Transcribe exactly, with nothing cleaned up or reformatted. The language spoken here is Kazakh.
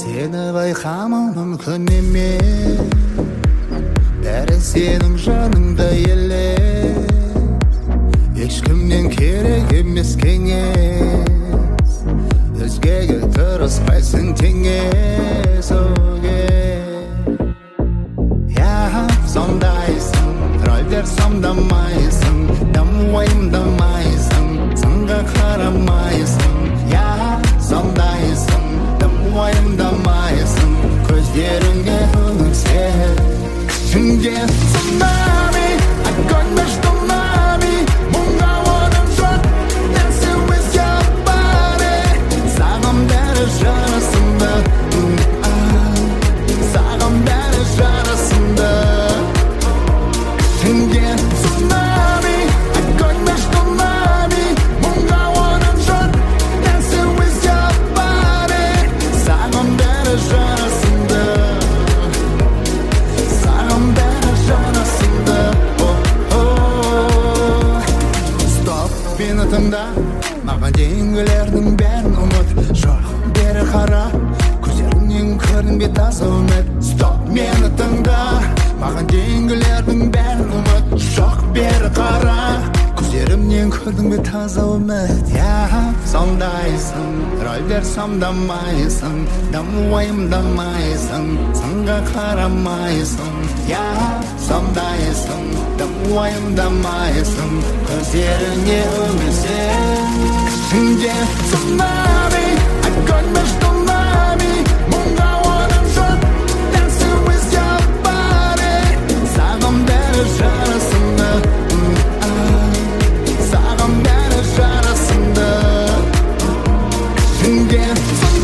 Seni bayqamam mümkün emes, bäri senin janыңda elес. Ешкімнен керек емес кеңес, өзгеге тырыспайсың теңес. Сондайсың, рөлдер сомдамайсың, дамуайымдамайсың, сынға қарамайсың. Я, сондайсың, дамуайымдамайсың, көздеріңе үмітсіз. Күшіңде цунами, огонь между нами, мұңға орын жоқ, dance with your body. Саған бәрі жарасымды, саған бәрі жарасымды. Tsunami, огонь между нами, мұңға орын жоқ, dance with your body. Саған бәрі жарасымды, саған бәрі жарасымды. Стоп, мені тыңда, маған дейінгілердің бәрін ұмыт. Жоқ, бері қара, көздеріңнен көрінбей таза үміт. Стоп, мені тыңда, маған дейінгілердің бәрін ұмыт. Жоқ, бері қара, көздерімнен көрдің бе таза үміт. Я, сондайсың, рөлдер сомдамайсың, дамуайымдамайсың, сынға қарамайсың. Я, сондайсың, дамуайымдамайсың, көздеріңе үмітсіз. Күшіңде цунами, огонь между нами, мұңға орын жоқ, dance with your body. Саған бәрі жарасымды, саған бәрі жарасымды. Күшіңде